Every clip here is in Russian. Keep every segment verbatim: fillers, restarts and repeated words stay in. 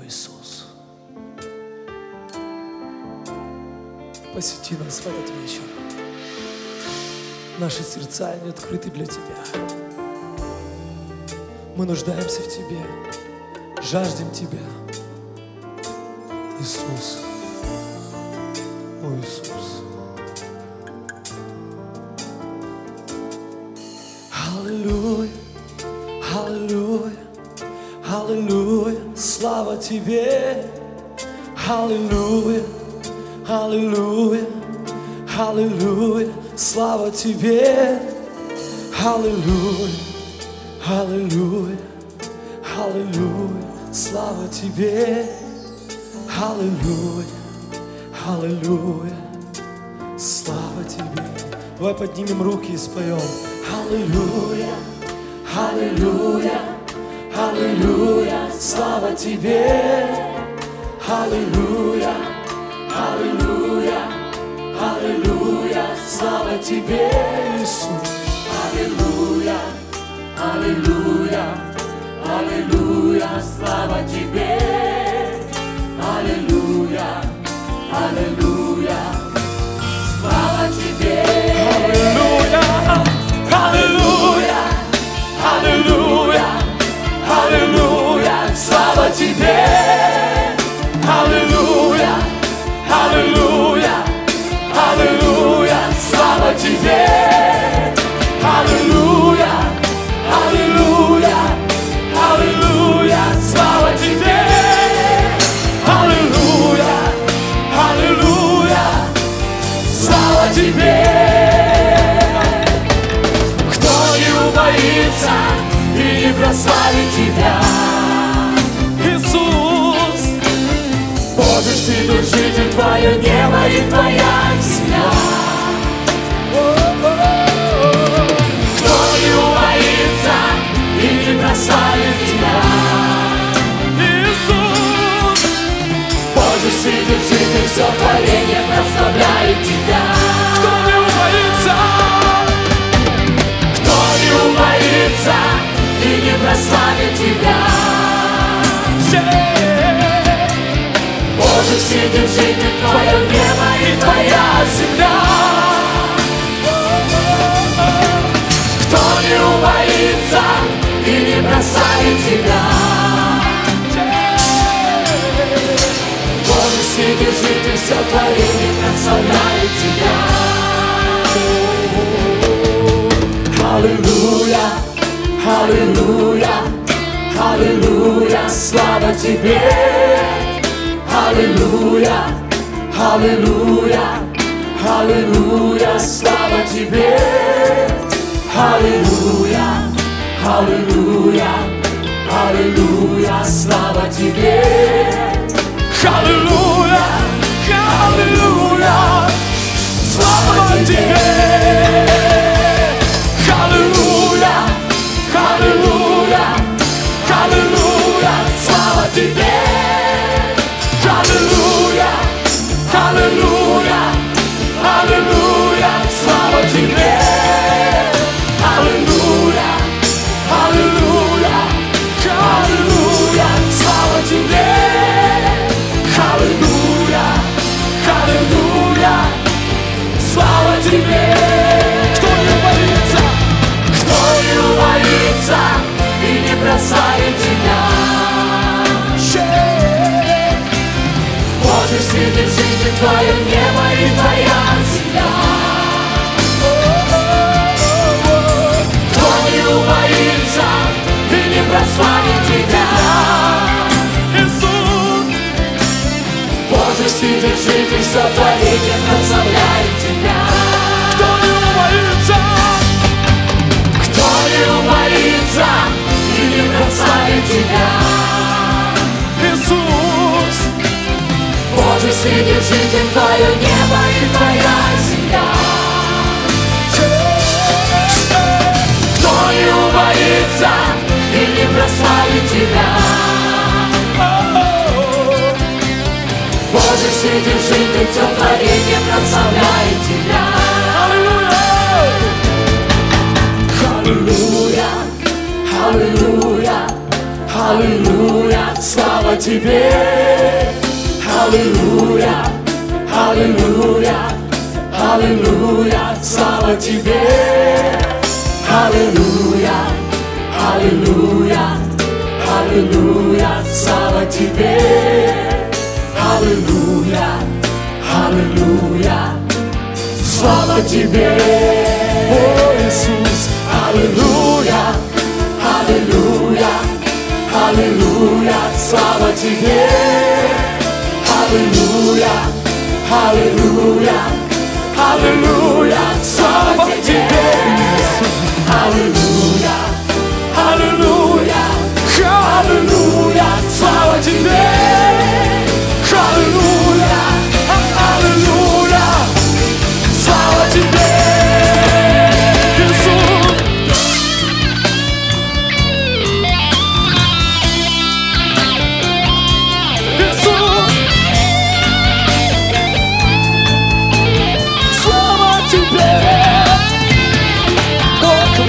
Иисус, посети нас в этот вечер. Наши сердца, они открыты для Тебя. Мы нуждаемся в Тебе, жаждем Тебя. Иисус, о Иисус. Аллилуйя, аллилуйя, аллилуйя, слава Тебе. Аллилуйя, аллилуйя, аллилуйя, слава Тебе. Аллилуйя, аллилуйя, аллилуйя, слава Тебе. Аллилуйя, аллилуйя, слава Тебе. Давай поднимем руки и споем. Аллилуйя, аллилуйя, аллилуйя, слава Тебе. Аллилуйя, аллилуйя, аллилуйя, слава Тебе, Иисус. Аллилуйя, аллилуйя, аллилуйя, слава Тебе. Аллилуйя, аллилуйя, слава Тебе. Аллилуйя, аллилуйя, аллилуйя, аллилуйя, слава Тебе. Аллилуйя, аллилуйя, аллилуйя, слава Тебе. Аллилуйя, аллилуйя, аллилуйя, слава Тебе. Аллилуйя, аллилуйя, слава Тебе. Кто не убоится и не прославит Тебя, Иисус. Боже, Вседержитель, Твое небо и Твоя земля. Кто не убоится и не прославит Тебя, Иисус. Боже, Вседержитель, все творение прославляет Тебя. Кто не убоится, кто не убоится и не прославит Тебя. Боже, Вседержитель, Твое небо и Твоя земля. Кто не убоится и не прославит Тебя. Боже, Вседержитель, все творение прославляет Тебя. Аллилуйя, аллилуйя, аллилуйя, слава Тебе. Аллилуйя, аллилуйя, аллилуйя, слава Тебе. Аллилуйя, аллилуйя, аллилуйя, слава Тебе. Аллилуйя, аллилуйя, слава Тебе. Аллилуйя, аллилуйя, аллилуйя, слава Тебе. Аллилуйя, аллилуйя, аллилуйя, слава Тебе. Аллилуйя, аллилуйя, аллилуйя, слава Тебе. Аллилуйя, аллилуйя, слава Тебе. Кто не боится, кто не убоится и не прославит Тебя. Боже, Вседержитель, Твое небо и Твоя земля. Кто не убоится и не прославит Тебя, Иисус. Боже, Вседержитель, все творение прославляет Тебя. Кто не убоится, кто не убоится и не прославит Тебя, Иисус. Боже, Вседержитель, Твое небо и Твоя земля. Кто не убоится и не прославит Тебя. Боже, Вседержитель, все творение прославляет Тебя. Аллилуйя, аллилуйя, Аллилуйя, слава Тебе. Аллилуйя, аллилуйя, аллилуйя, слава Тебе. Аллилуйя, аллилуйя, аллилуйя, слава Тебе. Аллилуйя, аллилуйя, слава Тебе, о Иисус. Аллилуйя, аллилуйя, аллилуйя, слава Тебе. Аллилуйя, аллилуйя, аллилуйя, слава Тебе, Иисус. Аллилуйя, аллилуйя, аллилуйя, слава Тебе. Аллилуйя, аллилуйя, слава Тебе, Иисус. Иисус, слава Тебе. О,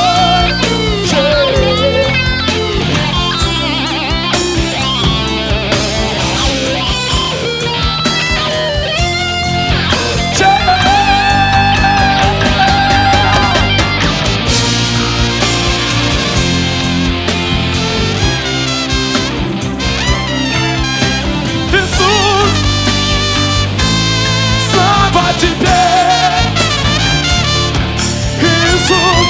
Тебе, Иисус.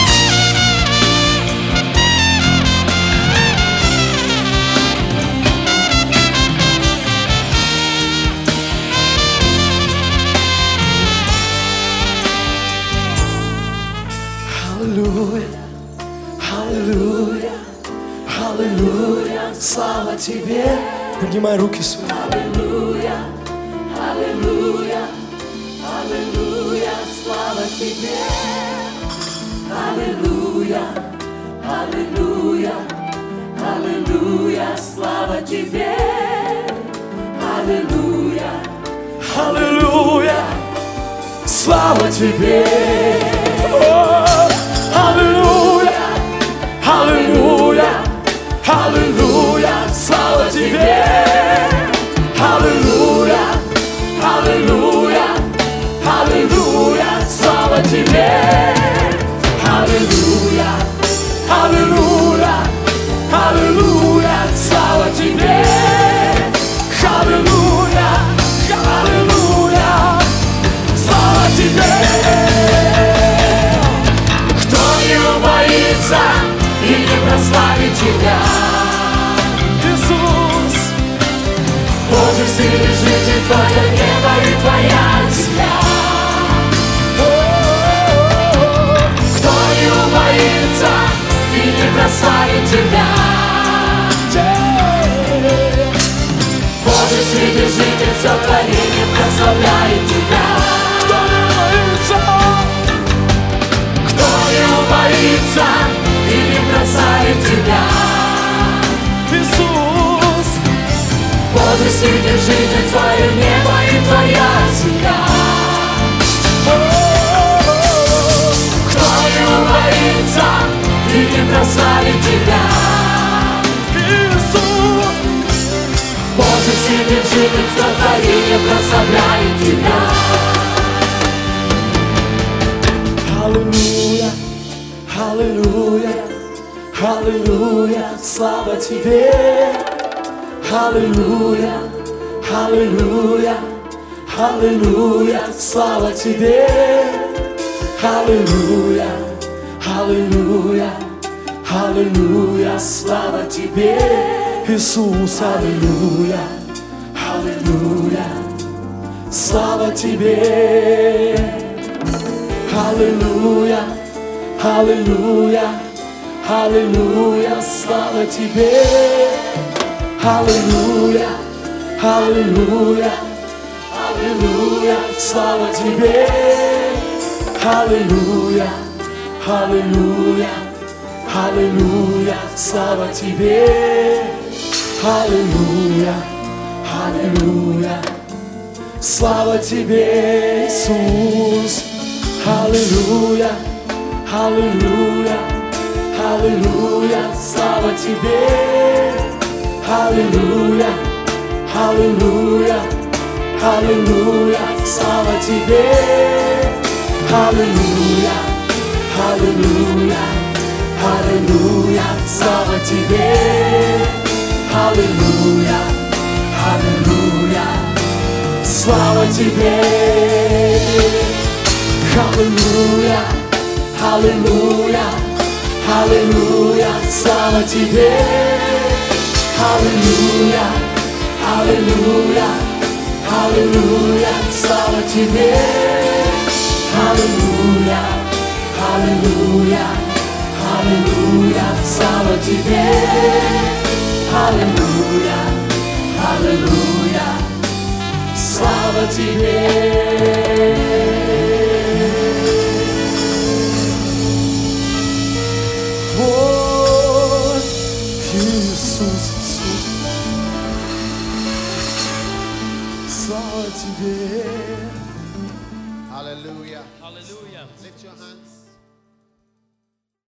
Аллилуйя, аллилуйя, аллилуйя, слава Тебе. Поднимай руки свои. Аллилуйя, аллилуйя, аллилуйя, слава Тебе. Аллилуйя, аллилуйя, аллилуйя, слава Тебе. Аллилуйя, Аллилуйя, слава Тебе. О, аллилуйя, аллилуйя, аллилуйя, слава Тебе. Аллилуйя, аллилуйя, аллилуйя, слава Тебе. Аллилуйя, аллилуйя, аллилуйя, слава Тебе. Аллилуйя, аллилуйя, слава Тебе. Кто не убоится и не прославит Тебя, Иисус? Боже, среди жизни Твое небо и Твоя земля. Кто не убоится и не прославит Тебя, Боже, среди жизни все творение прославляет Тебя. Кто не убоится, кто не убоится и не прославит Тебя, Иисус. Боже, среди жизни Твое небо и Твоя земля. Кто не убоится и не прославит Тебя, Иисус. Боже, среди жизни все творение прославляет Тебя. Аллилуйя, аллилуйя, аллилуйя, слава Тебе. Аллилуйя, аллилуйя, аллилуйя, слава Тебе. Аллилуйя, аллилуйя, аллилуйя, слава Тебе, Иисус. Аллилуйя, аллилуйя, слава Тебе. Аллилуйя, аллилуйя, аллилуйя, слава Тебе. Аллилуйя, аллилуйя, аллилуйя, слава Тебе. Аллилуйя, аллилуйя, аллилуйя, слава Тебе. Аллилуйя, аллилуйя, слава Тебе, Иисус. Аллилуйя, аллилуйя, аллилуйя, слава Тебе. Аллилуйя, аллилуйя, аллилуйя, слава Тебе. Аллилуйя, аллилуйя, аллилуйя, слава Тебе. Аллилуйя, аллилуйя, слава Тебе. Аллилуйя, аллилуйя, аллилуйя, слава Тебе. Аллилуйя, аллилуйя, аллилуйя, слава Тебе. Аллилуйя, аллилуйя, аллилуйя, слава Тебе. Аллилуйя, аллилуйя, слава Тебе. Hallelujah. Hallelujah. Lift your hands.